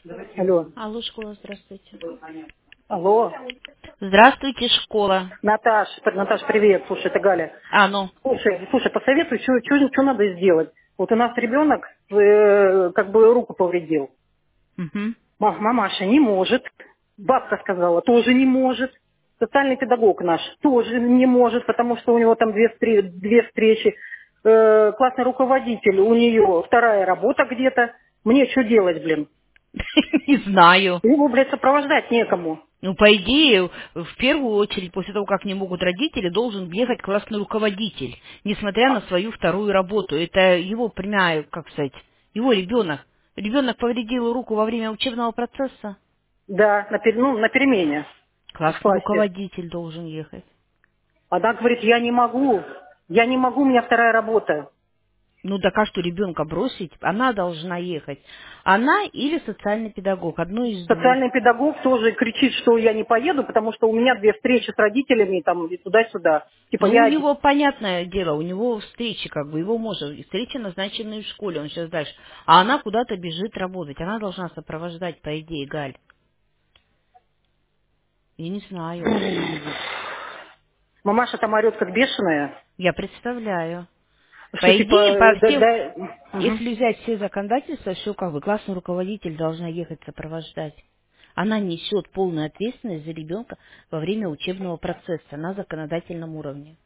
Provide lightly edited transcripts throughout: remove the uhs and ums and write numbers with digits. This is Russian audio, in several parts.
Алло. Алло, школа, здравствуйте. Алло. Здравствуйте, школа. Наташ, привет. Слушай, это Галя. Ну. Слушай, посоветуй, что надо сделать. Вот у нас ребенок как бы руку повредил. Угу. Мамаша не может. Бабка сказала, тоже не может. Социальный педагог наш тоже не может, потому что у него там две встречи. Классный руководитель, у нее вторая работа где-то. Мне что делать, блин? Не знаю. Его, блядь, сопровождать некому. Ну, по идее, в первую очередь, после того, как не могут родители, должен ехать классный руководитель, несмотря на свою вторую работу. Это его прямая, как сказать, его ребенок. Ребенок повредил руку во время учебного процесса. Да, на перемене в Классный классе. руководитель должен ехать. Она говорит, я не могу, у меня вторая работа. Ну, да как что ребенка бросить? Она должна ехать. Она или социальный педагог, одно из двух. Социальный педагог тоже кричит, что я не поеду, потому что у меня две встречи с родителями там и туда-сюда. Типа Ну, у я один. него, понятное дело, у него встречи, как бы, его можно, встреча назначенная в школе, он сейчас дальше. А она куда-то бежит работать, она должна сопровождать, по идее, Галь. Я не знаю. Мамаша там орет как бешеная, Я представляю. По что типа, идее, по да, всем, да, мгм. если взять все законодательства, все как бы, классный руководитель должна ехать сопровождать. Она несет полную ответственность за ребенка во время учебного процесса на законодательном уровне.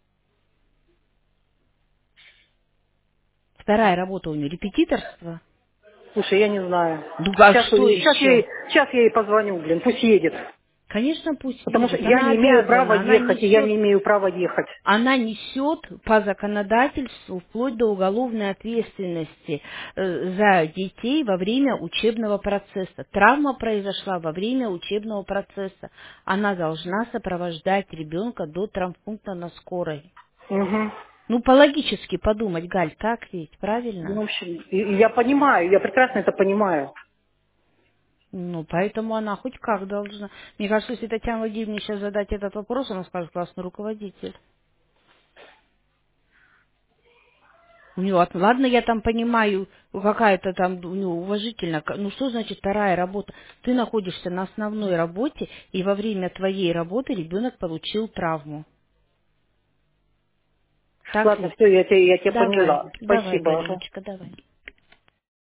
Вторая работа у нее репетиторство. Слушай, я не знаю. Ну, а Сейчас, что еще? сейчас я ей позвоню, блин, пусть едет. Конечно, пусть Потому что едет. я Она не имею права обязана, ехать, и я не имею права ехать. она несет по законодательству вплоть до уголовной ответственности за детей во время учебного процесса. Травма произошла во время учебного процесса. Она должна сопровождать ребенка до травмпункта на скорой. Угу. Ну, по-логически подумать, Галь, так ведь, Ну, в правильно? общем, и я понимаю, я прекрасно это понимаю. Ну, поэтому она хоть как должна. Мне кажется, если Татьяна Владимировна сейчас задать этот вопрос, она скажет, классный руководитель. У него, ладно, я там понимаю, какая-то там ну, уважительно, ну что значит вторая работа? Ты находишься на основной работе, и во время твоей работы ребенок получил травму. Так Ладно, ведь? все, я тебя Давай, поняла. давай, Спасибо. Ага. Галиночка, давай.